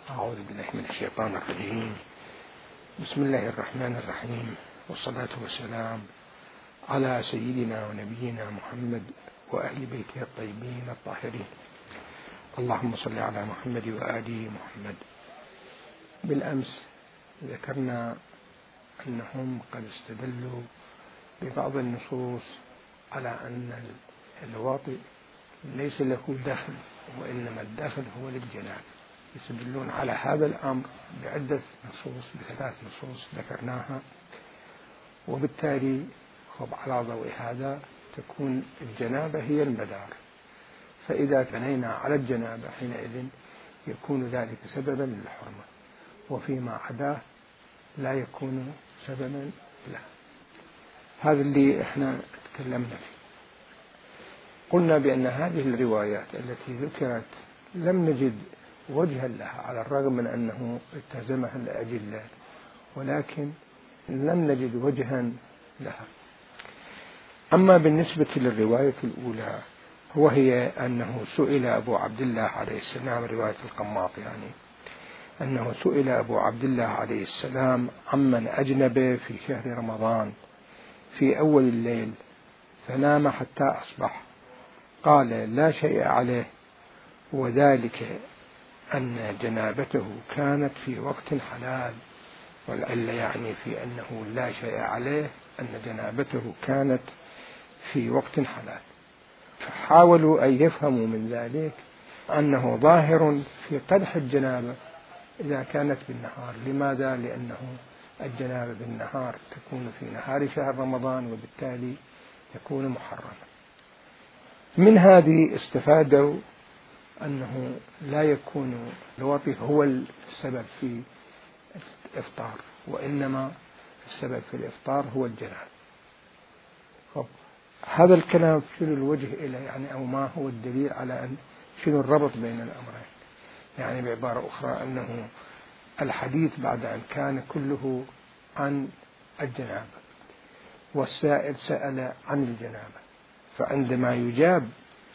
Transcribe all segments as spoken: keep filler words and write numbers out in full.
أعوذ بالله من الشيطان الرجيم. بسم الله الرحمن الرحيم، والصلاة والسلام على سيدنا ونبينا محمد وأهل بيته الطيبين الطاهرين. اللهم صل على محمد وآل محمد. بالأمس ذكرنا أنهم قد استدلوا ببعض النصوص على أن الواطئ ليس له دخل، وإنما الدخل هو للجناب. يستدلون على هذا الأمر بعدة نصوص، بثلاث نصوص ذكرناها، وبالتالي خب على ضوء هذا تكون الجنابة هي المدار. فإذا بنينا على الجنابة حينئذ يكون ذلك سببا للحرمة، وفيما عداه لا يكون سببا له. هذا اللي احنا تكلمنا فيه. قلنا بأن هذه الروايات التي ذكرت لم نجد وجها لها، على الرغم من أنه التزمها الأدلة، ولكن لم نجد وجها لها. أما بالنسبة للرواية الأولى، وهي أنه سئل أبو عبد الله عليه السلام، رواية القماط يعني، أنه سئل أبو عبد الله عليه السلام عمن أجنب في شهر رمضان في أول الليل فنام حتى أصبح، قال لا شيء عليه، وذلك أن جنابته كانت في وقت حلال. والعلة يعني في أنه لا شيء عليه أن جنابته كانت في وقت حلال. فحاولوا أن يفهموا من ذلك أنه ظاهر في قدح الجنابة إذا كانت بالنهار. لماذا؟ لأنه الجنابة بالنهار تكون في نهار شهر رمضان، وبالتالي تكون محرمة. من هذه استفادوا أنه لا يكون الوطي هو السبب في الإفطار، وإنما السبب في الإفطار هو الجنابة. هذا الكلام شنو الوجه إليه يعني، أو ما هو الدليل على أن شنو الربط بين الأمرين؟ يعني بعبارة أخرى أنه الحديث بعد أن كان كله عن الجنابة والسائل سأل عن الجنابة، فعندما يجاب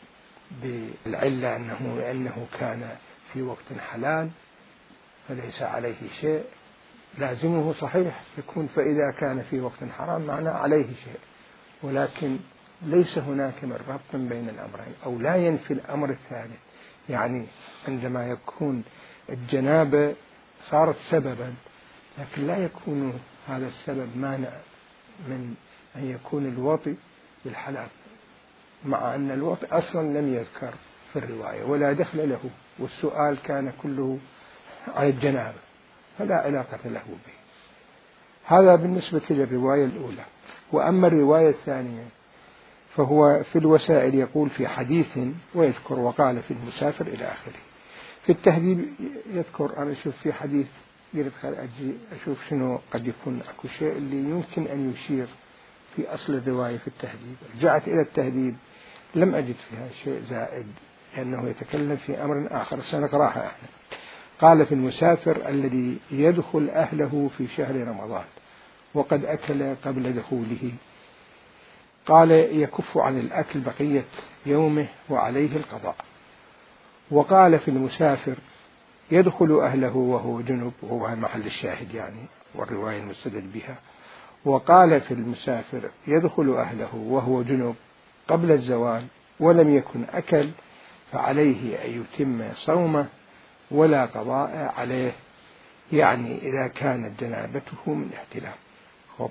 بالعلة أنه لأنه كان في وقت حلال فليس عليه شيء، لازمه صحيح يكون، فإذا كان في وقت حرام معناه عليه شيء، ولكن ليس هناك من ربط بين الأمرين، أو لا ينفي الأمر الثالث. يعني عندما يكون الجنابة صارت سببا، لكن لا يكون هذا السبب مانع من أن يكون الوطي بالحلال، مع أن الوطي أصلا لم يذكر في الرواية ولا دخل له، والسؤال كان كله عن الجنابة، فلا علاقة له به. هذا بالنسبة للرواية الأولى. وأما الرواية الثانية فهو في الوسائل يقول في حديث ويذكر وقال في المسافر إلى آخره. في التهذيب يذكر، أنا أشوف في حديث قلت خل أجي أشوف شنو قد يكون أكو شيء اللي يمكن أن يشير في أصل الرواية في التهذيب. رجعت إلى التهذيب لم أجد فيها شيء زائد، لأنه يتكلم في أمر آخر سنقرأها احنا. قال في المسافر الذي يدخل أهله في شهر رمضان وقد أكل قبل دخوله، قال يكف عن الأكل بقية يومه وعليه القضاء. وقال في المسافر يدخل أهله وهو جنب، وهو محل الشاهد يعني والرواية المستدل بها. وقال في المسافر يدخل أهله وهو جنب قبل الزوال ولم يكن أكل، فعليه أن يتم صومه ولا قضاء عليه، يعني إذا كانت جنابته من احتلام. خب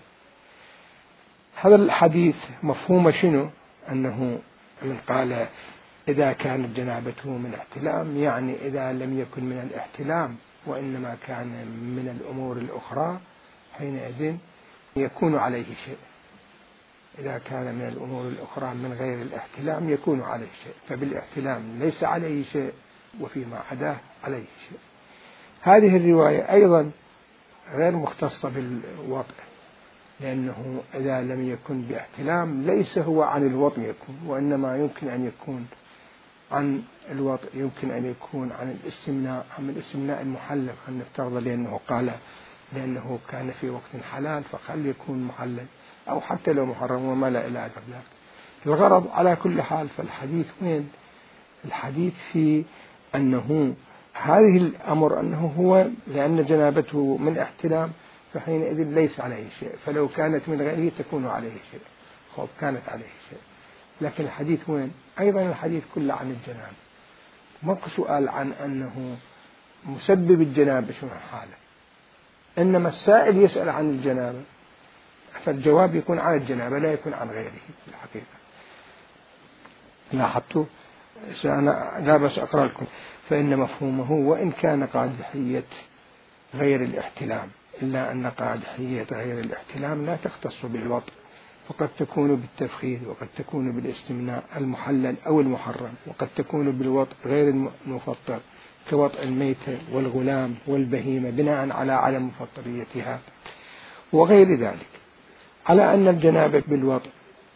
هذا الحديث مفهوم شنو؟ أنه من قال إذا كانت جنابته من احتلام، يعني إذا لم يكن من الاحتلام وإنما كان من الأمور الأخرى حينئذ يكون عليه شيء. إذا كان من الأمور الأخرى من غير الاحتلام يكون عليه شيء، فبالاحتلام ليس عليه شيء، وفيما عداه عليه شيء. هذه الرواية أيضا غير مختصة بالوطء، لأنه إذا لم يكن باحتلام ليس هو عن الوطء يكون، وإنما يمكن أن يكون عن الوطء، يمكن أن يكون عن الاستمناء، عن الاستمناء المحلل خلينا نفترض، لأنه قال لأنه كان في وقت حلال فخل يكون محلل، أو حتى لو محرم وما لا إلى ذلك. الغرض على كل حال، فالحديث وين؟ الحديث في أنه هذه الأمر أنه هو لأن جنابته من احتلام فحينئذ ليس عليه شيء، فلو كانت من غيره تكون عليه شيء، خب كانت عليه شيء. لكن الحديث وين؟ أيضا الحديث كله عن الجنابة، ماكو سؤال عن أنه مسبب الجنابة شنو حاله، إنما السائل يسأل عن الجنابة فالجواب يكون عن الجنابة لا يكون عن غيره في الحقيقة. لاحظتوا؟ أنا لا بس أقرأ لكم. فإن مفهومه وإن كان قادحية غير الاحتلام، إلا أن قادحية غير الاحتلام لا تختص بالوطء، فقد تكون بالتفخير، وقد تكون بالاستمناء المحلل أو المحرم، وقد تكون بالوطء غير المفطر كوطء الميتة والغلام والبهيمة بناء على عدم مفطريتها وغير ذلك، على أن الجنابة بالوطء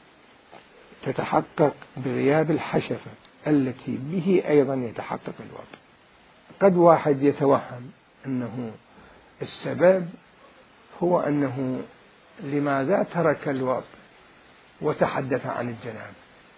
تتحقق بغياب الحشفة التي به أيضا يتحقق الوطء. قد واحد يتوهم أنه السبب هو أنه لماذا ترك الوطء وتحدث عن الجنابة.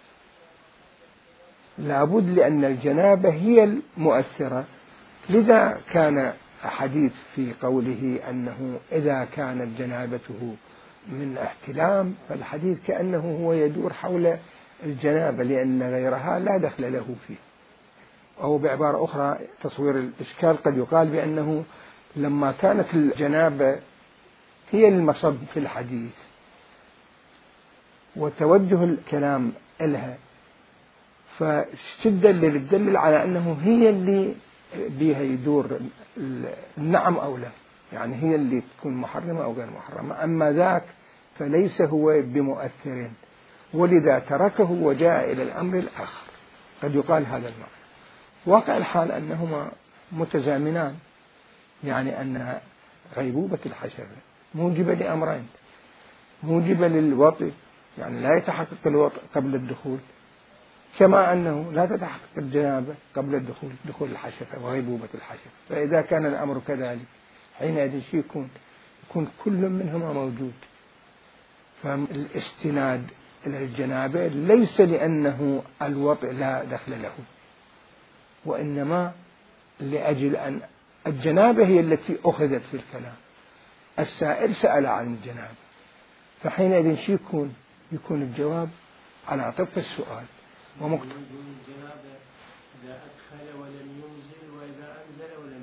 لابد لأن الجنابة هي المؤثرة، لذا كان حديث في قوله أنه إذا كانت جنابته من احتلام فالحديث كأنه هو يدور حول الجنابة لأن غيرها لا دخل له فيه. أو بعبارة أخرى تصوير الإشكال قد يقال بأنه لما كانت الجنابة هي المصب في الحديث وتوجه الكلام إلها فاستدل للدليل على أنه هي اللي بها يدور النعم أو لا، يعني هي اللي تكون محرمة أو غير محرمة، أما ذاك فليس هو بمؤثر، ولذا تركه وجاء إلى الأمر الآخر. قد يقال هذا المعنى. واقع الحال أنهما متزامنان، يعني أن غيبوبة الحشفة موجبة لأمرين: موجبة للوطء، يعني لا يتحقق الوطء قبل الدخول، كما أنه لا تتحقق الجنابة قبل الدخول، دخول الحشفة وغيبوبة الحشفة. فإذا كان الأمر كذلك حينئذ شيء يكون يكون كل منهما موجود. فالاستناد إلى الجنابة ليس لأنه الوطء لا دخل له، وإنما لأجل أن الجنابة هي التي أخذت في الكلام، السائل سأل عن الجنابة، فحينئذ شيء يكون يكون الجواب على طبق السؤال ومقتضى. الجنابة إذا أدخل ولم ينزل وإذا أنزل ولم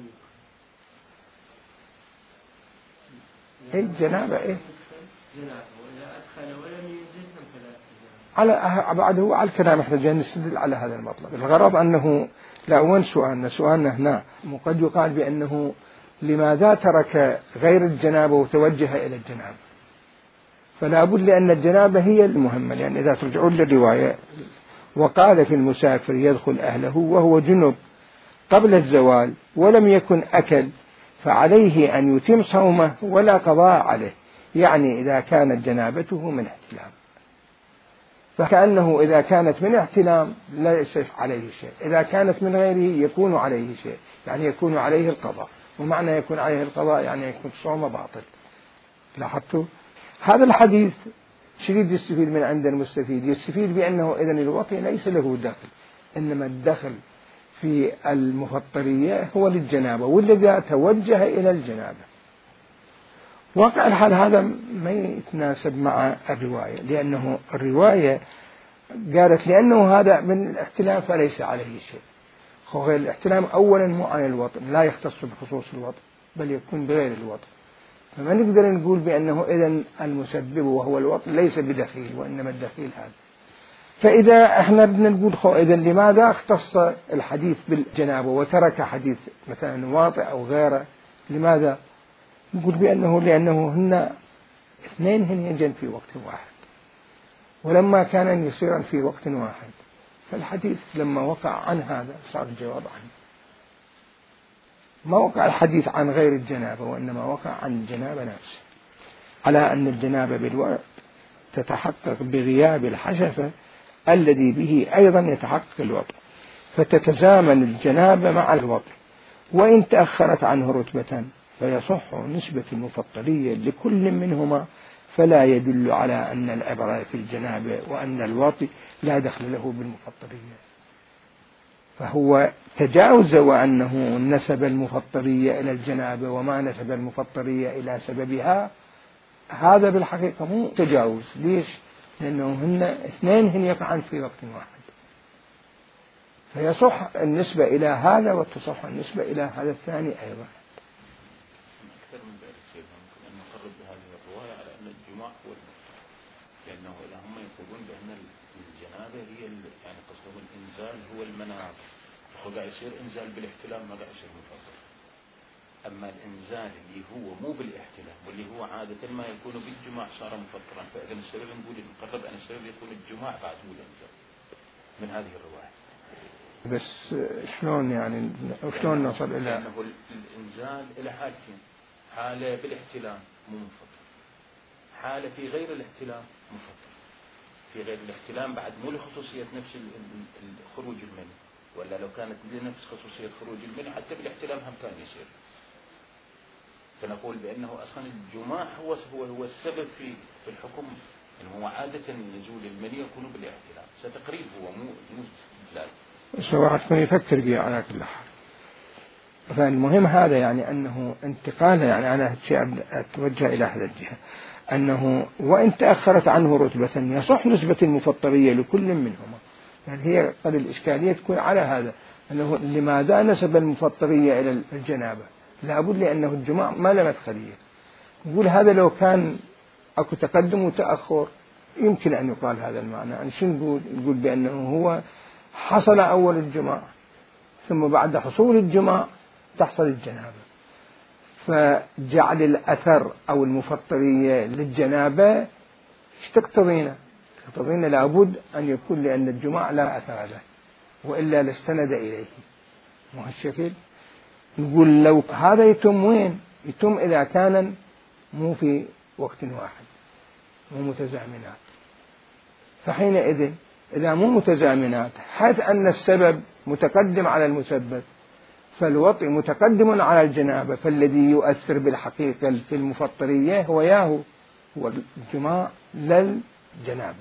يدخل. إيه الجنابة إيه؟ جنابة وإذا أدخل ولم ينزل فلا. على بعده على الكلام احنا جاي نستدل على هذا المطلب. الغرض أنه لا وين سؤالنا؟ سؤالنا هنا قد يقال بأنه لماذا ترك غير الجنابة وتوجه إلى الجنابة؟ فلا بد لأن الجنابة هي المهمة، لأن إذا ترجعون للرواية وقال في المسافر يدخل أهله وهو جنب قبل الزوال ولم يكن أكل فعليه أن يتم صومه ولا قضاء عليه، يعني إذا كانت جنابته من احتلام، فكأنه إذا كانت من احتلام لا يشرف عليه شيء، إذا كانت من غيره يكون عليه شيء، يعني يكون عليه القضاء. ومعنى يكون عليه القضاء يعني يكون صوم باطل. لاحظتوا؟ هذا الحديث شريد يستفيد من عند المستفيد، يستفيد بأنه إذن الوطي ليس له دخل، إنما الدخل في المفطرية هو للجنابة، والذي توجه إلى الجنابة. واقع الحال هذا ما يتناسب مع الرواية، لأنه الرواية قالت لأنه هذا من الاحتلام فليس عليه شيء. غير الاحتلام أولا مو عن الوطن، لا يختص بخصوص الوطن بل يكون بغير الوطن، فما نقدر نقول بأنه إذن المسبب وهو الوطن ليس بدخيل، وإنما الدخيل هذا. فإذا احنا بدنا نقول خو إذن لماذا اختص الحديث بالجنابة وترك حديث مثلا واطئ أو غيره؟ لماذا؟ نقول بأنه لأنه هن اثنين هن ينجن في وقت واحد، ولما كان يصيرا في وقت واحد فالحديث لما وقع عن هذا صار الجواب عنه. ما وقع الحديث عن غير الجنابة وإنما وقع عن الجنابة نفسه، على أن الجنابة بالوقت تتحقق بغياب الحشفة الذي به أيضا يتحقق الوطء، فتتزامن الجنابة مع الوطء، وإن تأخرت عنه رتبة فيصح نسبة المفطرية لكل منهما، فلا يدل على أن العبرة في الجنابة وأن الوطء لا دخل له بالمفطرية. فهو تجاوز وأنه نسب المفطرية إلى الجنابة وما نسب المفطرية إلى سببها، هذا بالحقيقة مو تجاوز. ليش؟ لأنه هن اثنين هن يقعن في وقت واحد، فيصح النسبة إلى هذا وتصح النسبة إلى هذا الثاني أيضا. أكثر من ذلك سيدنا ممكن أن نقرب بهذه الرواية على أن الجماع هو المفطر، لأنه إذا هم يقولون بأن الجنابة هي يعني قصدهم الإنزال هو المناعة، فهو قاعد يصير إنزال بالاحتلام ما قاعد يصير مفطر. أما الإنزال اللي هو مو بالاحتلام واللي هو عادة ما يكون بالجماع صار مفطرا، فإذا السبب نقول نقرب أن السبب يكون الجماع بعد هو الإنزال من هذه الرواية. بس شلون يعني شلون نوصل إلى أنه الإنزال إلى حالتين، حالة بالاحتلام مو مفطر، حالة في غير الاحتلام مفطر. في غير الاحتلام بعد مو لخصوصية نفس الخروج المني، ولا لو كانت لنفس خصوصية خروج المني حتى بالاحتلام هم كان يصير. فنقول بأنه أصلا الجماع هو هو هو السبب في في الحكم، إنه هو عادة نزول المني يكون بالاحتلام، ستقريب هو مو مو استدلال. بس واحد يكون يفكر فيه على كل حال. فالمهم هذا يعني أنه انتقاله، يعني أنا أتوجه إلى هذا الجهة، أنه وإن تأخرت عنه رتبة يصح نسبة المفطرية لكل منهما. يعني هي قد الإشكالية تكون على هذا، أنه لماذا نسب المفطرية إلى الجنابة؟ لابد لأنه الجماع ما له مدخلية. نقول هذا لو كان أكو تقدم وتأخر يمكن أن يقال هذا المعنى. يعني شو نقول؟ نقول بأنه هو حصل أول الجماع ثم بعد حصول الجماع تحصل الجنابة، فجعل الأثر أو المفطرية للجنابة ايش تقتضينا؟ تقتضينا لابد أن يكون لأن الجماع لا أثر له وإلا لاستند إليه. وهالشكل نقول لو هذا يتم وين؟ يتم إذا كان مو في وقت واحد مو متزامنات. فحينئذ إذا مو متزامنات حيث أن السبب متقدم على المسبب فالوطئ متقدم على الجنابة، فالذي يؤثر بالحقيقة في المفطرية هو ياهو هو الجماع للجنابة.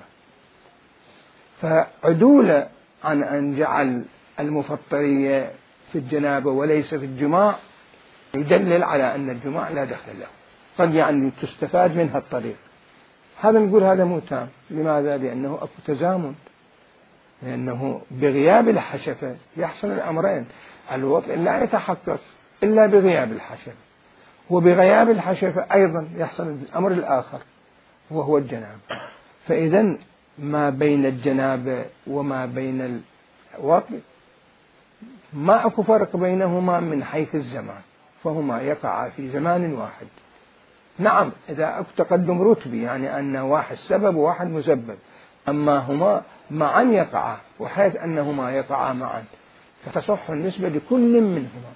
فعدول عن أن جعل المفطرية في الجنابة وليس في الجماع يدلل على أن الجماع لا دخل له. قد يعني تستفاد منها الطريق. هذا نقول هذا مو تام. لماذا؟ لأنه أكو تزامن، لأنه بغياب الحشفة يحصل الأمرين. الوطء لا يتحقق إلا بغياب الحشفة، وبغياب الحشفة أيضا يحصل الأمر الآخر وهو الجنابة. فإذا ما بين الجنابة وما بين الوطء ما أكو فرق بينهما من حيث الزمان، فهما يقعا في زمان واحد. نعم إذا أكو تقدم رتبي يعني أن واحد سبب وواحد مسبب، أما هما معا يقعا، وحيث أنهما يقعا معا فتصح النسبة لكل منهما.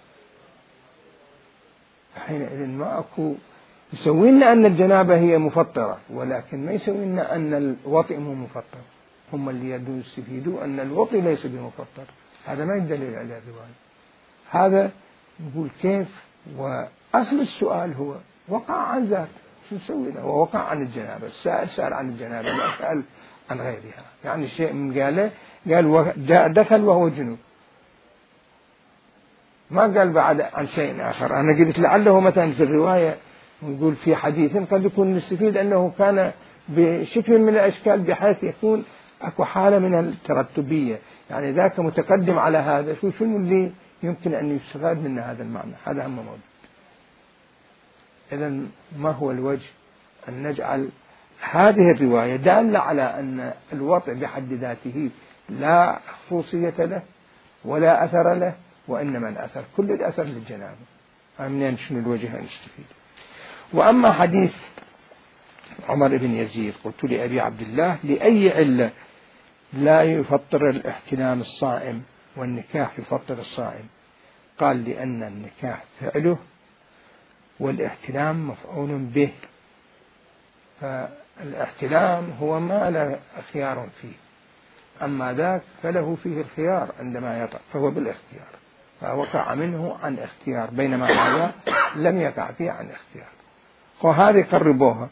حينئذ ما أكو يسوينا أن الجنابة هي مفطرة، ولكن ما يسوينا أن الوطئ مو مفطر. هم اللي يدون يستفيدوا أن الوطئ ليس بمفطر. هذا ما يدلل على الرواية. هذا نقول كيف؟ وأصل السؤال هو وقع عن ذاك، شو نسوي له؟ ووقع عن الجنابة، السائل سأل عن الجنابة ما سأل عن غيرها. يعني شيء من قاله قال جاء دخل وهو جنوب، ما قال بعد عن شيء آخر. أنا قلت لعله مثلا في الرواية نقول في حديث قد يكون نستفيد أنه كان بشكل من الأشكال بحيث يكون أكو حالة من الترتبية، يعني ذاك متقدم على هذا. شو شو اللي يمكن أن يستفاد من هذا المعنى؟ هذا أهم موضوع. إذن ما هو الوجه أن نجعل هذه الرواية دالة على أن الوطء بحد ذاته لا خصوصية له ولا أثر له، وإنما الأثر كل الأثر للجنابة. منين شنو الوجه أن نستفيد؟ وأما حديث عمر بن يزيد قلت لأبي عبد الله لأي علة لا يفطر الاحتلام الصائم والنكاح يفطر الصائم؟ قال لأن النكاح فعله والاحتلام مفعول به، فالاحتلام هو ما له خيار فيه، أما ذاك فله فيه الخيار عندما يطأ فهو بالاختيار، فوقع منه عن اختيار، بينما هذا لم يقع فيه عن اختيار. وهذه قربوها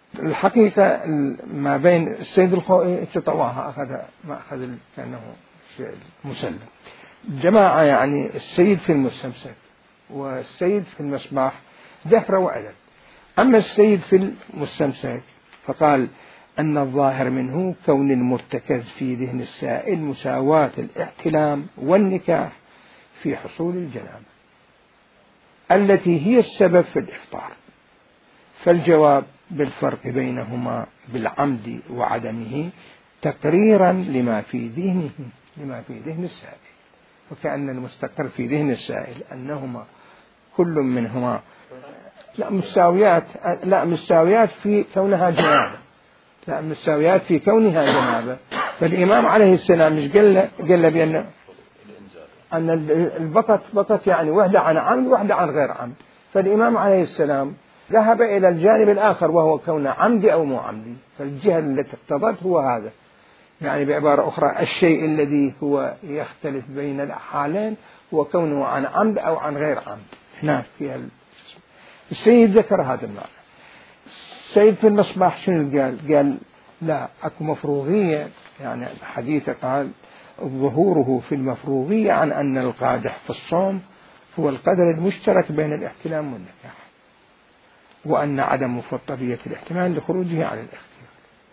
الحقيقة ما بين السيد الخوئي تطواها أخذ ما أخذ كأنه الشيء المسلم. جماعة يعني السيد في المستمسك والسيد في المصباح ذكر وعدد. أما السيد في المستمسك فقال أن الظاهر منه كون المرتكز في ذهن السائل مساواة الاحتلام والنكاح في حصول الجنابة التي هي السبب في الإفطار، فالجواب بالفرق بينهما بالعمد وعدمه تقريرا لما في ذهنه لما في ذهن السائل. وكأن المستقر في ذهن السائل أنهما كل منهما لا مستويات لا مستويات في كونها جنابة لا مستويات في كونها جنابة. فالإمام عليه السلام مش قال قال بأن أن البطت بطت يعني واحدة عن عمد واحدة عن غير عمد. فالإمام عليه السلام ذهب إلى الجانب الآخر وهو كون عمدي أو مو عمدي. فالجهة التي اقتضت هو هذا، يعني بعبارة أخرى الشيء الذي هو يختلف بين الحالين هو كونه عن عمد أو عن غير عمد. هنا فيها السيد ذكر هذا المعنى. السيد في المصباح شنو قال؟ قال لا أكو مفروغية، يعني حديثه قال ظهوره في المفروغية عن أن القادح في الصوم هو القدر المشترك بين الاحتلام والنكاح، وأن عدم مفطرية الاحتمال لخروجه عن الاختيار.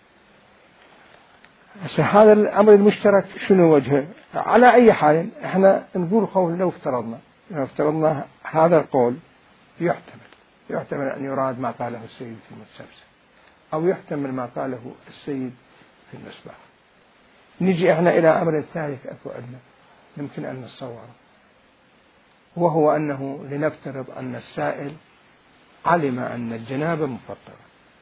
هذا الأمر المشترك شنو وجهه؟ على أي حال احنا نقول قول لو افترضنا لو افترضنا هذا القول يحتمل يحتمل أن يراد ما قاله السيد في المستمسك أو يحتمل ما قاله السيد في المصباح. نجي احنا إلى أمر ثالث أكو عندنا يمكن أن نتصوره، وهو أنه لنفترض أن السائل علم أن الجنابة مفطرة،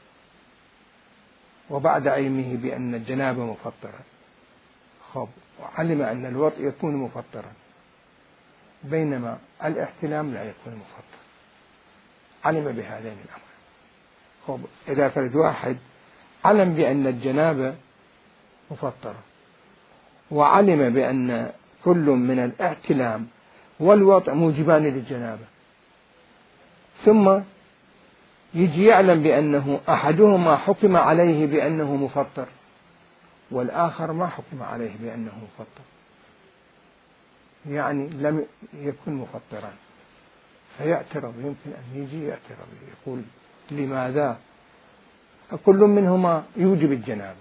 وبعد علمه بأن الجنابة مفطرة خب وعلم أن الوطء يكون مفطرا بينما الاحتلام لا يكون مفطر، علم بهذين الأمرين. خب إذا فرد واحد علم بأن الجنابة مفطرة وعلم بأن كل من الاحتلام والوطء موجبان للجنابة، ثم يجي يعلم بأنه أحدهما حكم عليه بأنه مفطر والآخر ما حكم عليه بأنه مفطر، يعني لم يكن مفطرا، فيعترض. يمكن أن يجي يعترض يقول لماذا كل منهما يوجب الجنابة،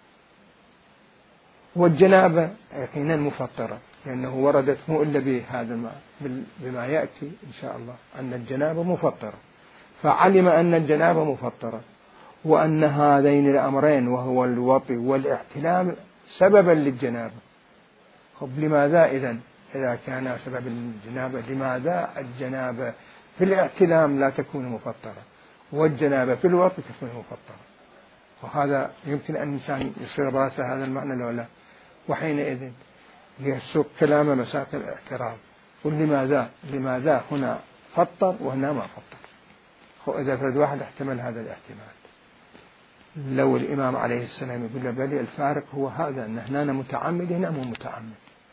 والجنابة يقينا مفطرة لأنه وردت مو إلا بهذا الماء بما يأتي إن شاء الله أن الجنابة مفطرة، فعلم أن الجنابة مفطرة وأن هذين الأمرين وهو الوطي والاحتلام سببا للجنابة. خب لماذا إذن إذا كان سبب الجنابة لماذا الجنابة في الاحتلام لا تكون مفطرة والجنابة في الوطي تكون مفطرة؟ وهذا يمكن أن الإنسان يصير راسه هذا المعنى لو لا، وحينئذ يسوق كلامه مساق الاعتراض. قل لماذا لماذا هنا فطر وهنا ما فطر؟ إذا فرد واحد احتمل هذا الاحتمال، لو الإمام عليه السلام يقول له بل الفارق هو هذا أن هنا متعمد هنا مو متعمد،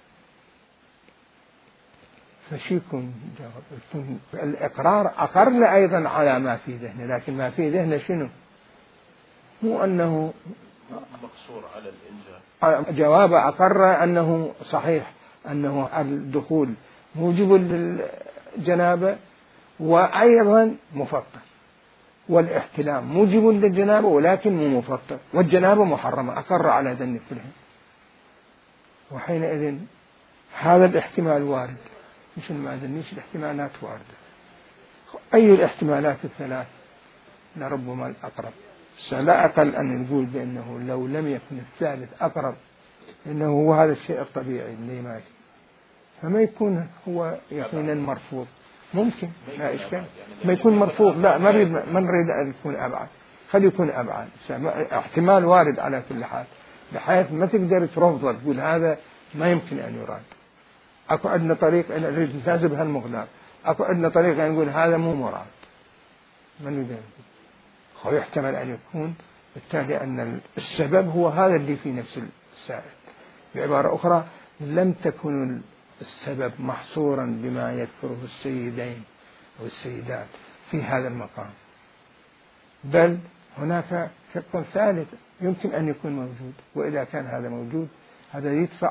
فشي يكون يكون الإقرار أقرنا أيضا على ما في ذهنه، لكن ما في ذهنه شنو؟ مو أنه مقصور على الإنجاب، جواب أقر أنه صحيح أنه الدخول موجب للجنابة وأيضا مفطر، والاحتلام موجب للجنابة ولكن مو مفطر، والجنابة محرمة، أقر على ذنب كلهم. وحينئذ هذا الاحتمال وارد، مثل ما ذنيش الاحتمالات واردة. أي الاحتمالات الثلاث لربما الأقرب، لا أقل أن نقول بأنه لو لم يكن الثالث أقرب إنه هو هذا الشيء الطبيعي اللي ما يكون، فما يكون هو يقينا مرفوض. ممكن لا إشكال ما يكون مرفوض، لا ما نريد ما نريد أن يكون أبعد، خلي يكون أبعد، احتمال وارد على كل حال، بحيث ما تقدر ترفض تقول هذا ما يمكن أن يراد. أكو عندنا طريق أن نريد نجذب هالمقدار، أكو عندنا طريق أن نقول هذا مو مراد، ما نقدر. هو يحتمل أن يكون بالتالي أن السبب هو هذا اللي في نفس السائل. بعبارة أخرى لم تكن السبب محصورا بما يذكره السيدين أو السيدات في هذا المقام، بل هناك شق ثالث يمكن أن يكون موجود، وإذا كان هذا موجود هذا يدفع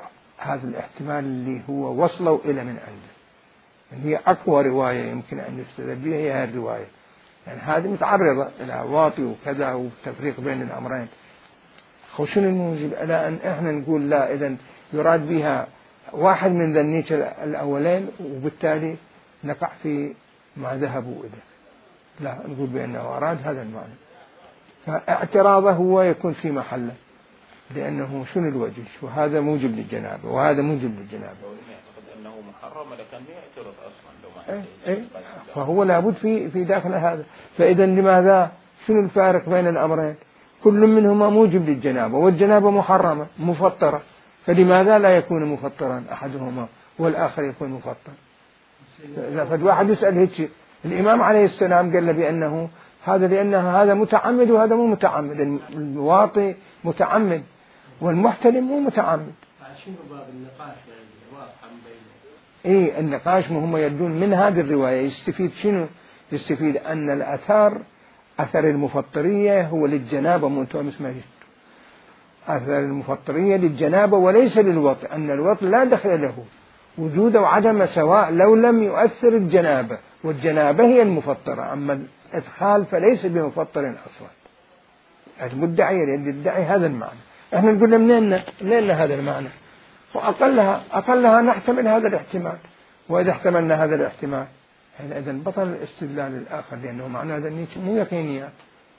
هذا الاحتمال اللي هو وصلوا إلى من عنده، يعني هي أقوى رواية يمكن أن يستدل بها هي هذه الرواية، يعني هذه متعرضة إلى واطي وكذا وتفريق بين الأمرين. خوشن الموجب على أن إحنا نقول لا، إذن يراد بها واحد من ذنيك الأولين وبالتالي نقع في ما ذهبوا إليه، لا نقول بأنه أراد هذا المعنى، فاعتراضه هو يكون في محله، لأنه شنو الوجه، وهذا موجب للجنابة وهذا موجب للجنابة. لو يعتقد أنه محرم لكن يعترض أصلا لو ما إيه إيه فهو لابد في في داخل هذا. فإذا لماذا شنو الفارق بين الأمرين؟ كل منهما موجب للجنابة، والجنابة محرمة مفطرة، فلماذا لا يكون مفطرا أحدهما والآخر يكون مفطر؟ فالواحد يسأل هيك. الإمام عليه السلام قال له بأنه هذا لأنه هذا متعمد وهذا مو متعمد، الواطي متعمد والمحتلم مو متعمد. شنو باب النقاش يعني واضح بينه؟ إيه النقاش هم يردون من هذه الرواية يستفيد شنو؟ يستفيد أن الأثار أثر المفطرية هو للجنابة منتوى ما يشتو. أثر المفطرية للجنابة وليس للوطء، أن الوطء لا دخل له، وجود وعدم سواء لو لم يؤثر الجنابة، والجنابة هي المفطرة، أما الإدخال فليس بمفطر أصلا. المدعي يدعي هذا المعنى، احنا نقول له منين منين هذا المعنى، وأقلها أقلها نحتمل هذا الاحتمال، وإذا احتملنا هذا الاحتمال حينئذ بطل الاستدلال الآخر، لأنه معنى هذا مو يقينيات.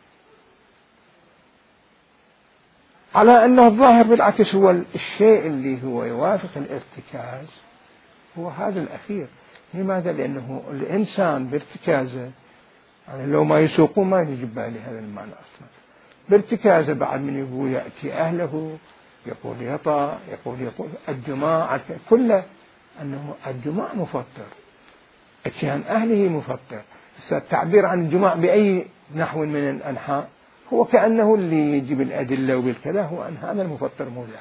على أنه الظاهر بالعكس هو الشيء اللي هو يوافق الارتكاز هو هذا الأخير. لماذا؟ لأنه الإنسان بارتكازه يعني لو ما يسوقون ما يجي بالي هذا المعنى أصلا. بارتكازه بعد من يقول يأتي أهله يقول يطأ يقول يقول الجماع كله، أنه الجماع مفطر، اتيان أهله مفطر. التعبير عن الجماع بأي نحو من الأنحاء هو كأنه اللي يجيب الأدلة وبالكذا هو أن هذا المفطر مولا.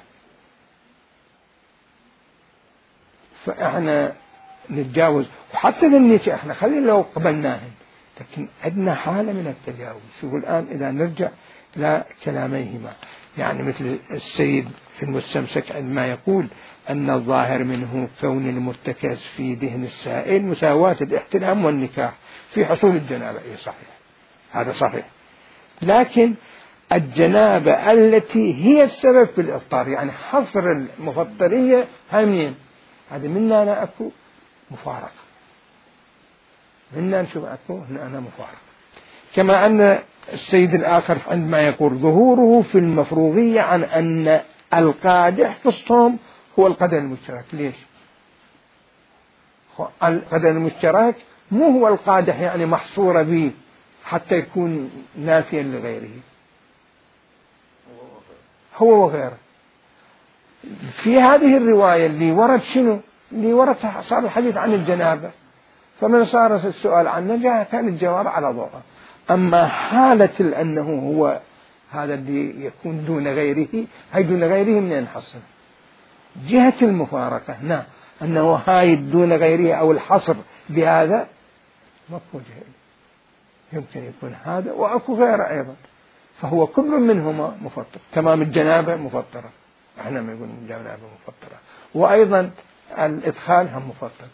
فإحنا نتجاوز، وحتى ذنيك إحنا خلينا لو قبلناهم، لكن عندنا حالة من التجاوز. شوفوا الآن إذا نرجع لا كلاميهما، يعني مثل السيد في المستمسك عندما يقول أن الظاهر منه كون المرتكز في دهن السائل مساواة الاحتلام والنكاح في حصول الجنابة. إيه صحيح، هذا صحيح، لكن الجنابة التي هي السبب في الإفطار، يعني حصر المفطرية هاي منين؟ هذا منا أنا أكو مفارقة، منا نشوف أكو هنا أنا مفارقة. كما أن السيد الآخر عندما يقول ظهوره في المفروغية عن أن القادح في الصوم هو القدر المشترك. ليش؟ القدر المشترك مو هو القادح يعني محصورة به حتى يكون نافيا لغيره، هو وغيره. في هذه الرواية اللي ورد شنو؟ اللي ورد صار الحديث عن الجنابة، فمن صار السؤال عنه جاء كان الجواب على ضوءه. أما حالة أنه هو هذا اللي يكون دون غيره، هاي دون غيره من ينحصر جهة المفارقة، نعم أنه هاي دون غيره أو الحصر بهذا ماكو جهة، يمكن يكون هذا وأكو غيره أيضا، فهو كل منهما مفطر. تمام الجنابة مفطرة، احنا ما يقول الجنابة مفطرة، وأيضا الإدخال هم مفطر،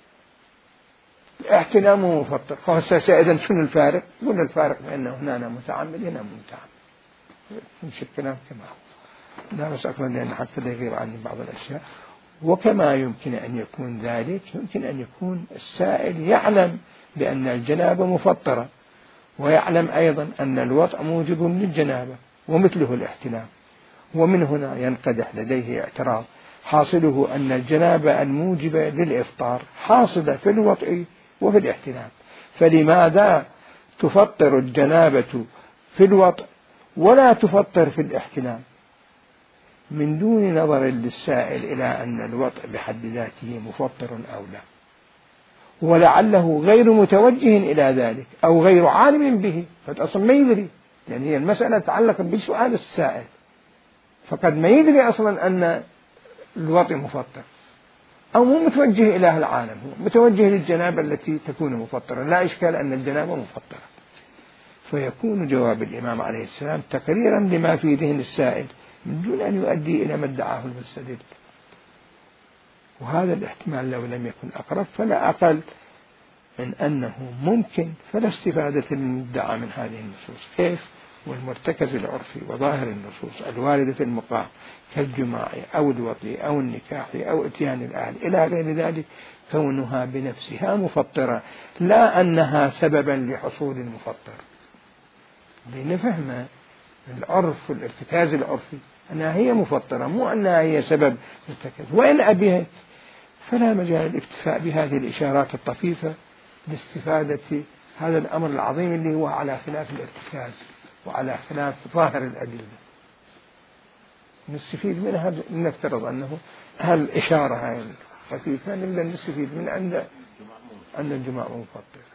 احتلامه مفطر. فهسه إذن شنو الفارق؟ قلنا الفارق بأنه هنا متعمد هنا متعمد، نمشي الكلام كما هو. لا بس أقول لأن حتى لا يغيب عني بعض الأشياء. وكما يمكن أن يكون ذلك يمكن أن يكون السائل يعلم بأن الجنابة مفطرة، ويعلم أيضا أن الوطء موجب للجنابة ومثله الاحتلام، ومن هنا ينقدح لديه اعتراض حاصله أن الجنابة الموجبة للإفطار حاصلة في الوطء وفي الاحتلام، فلماذا تفطر الجنابة في الوطء ولا تفطر في الاحتلام؟ من دون نظر للسائل إلى أن الوطء بحد ذاته مفطر أو لا، ولعله غير متوجه إلى ذلك أو غير عالم به، فأصلا ما يدري، يعني هي المسألة تتعلق بسؤال السائل، فقد ما يدري أصلا أن الوطء مفطر، أو مو متوجه إلى العالم، هو متوجه للجنابة التي تكون مفطرة، لا إشكال أن الجنابة مفطرة. فيكون جواب الإمام عليه السلام تقريرا لما في ذهن السائل من دون أن يؤدي إلى ما ادعاه المستدل. وهذا الاحتمال لو لم يكن أقرب فلا أقل من أنه ممكن، فلا استفادة المدعى من هذه النصوص. كيف؟ والمرتكز العرفي وظاهر النصوص الواردة في المقام كالجماع أو الوطي أو النكاح أو اتيان الأهل إلى غير ذلك، كونها بنفسها مفطرة، لا أنها سببا لحصول المفطر. لنفهم العرف والارتكاز العرفي أنها هي مفطرة، مو أنها هي سبب الارتكاز. وإن أبيت فلا مجال الاكتفاء بهذه الإشارات الطفيفة لاستفادة هذا الأمر العظيم اللي هو على خلاف الارتكاز وعلى خلاف ظاهر الأدلة. نستفيد منها، نفترض أنه هالإشارة هاي الخفيفة نبدأ نستفيد من عند عند الجماع مفطر.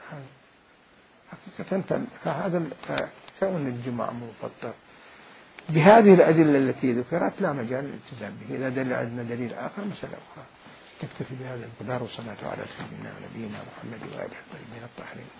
حقيقة فهذا كون الجماع مفطر بهذه الأدلة التي ذكرت لا مجال للالتزام به. إذا دل عندنا دليل آخر مسألة أخرى. تكتفي بهذا القدر، والصلاة على سيدنا ونبينا محمد وآله الطيبين الطاهرين.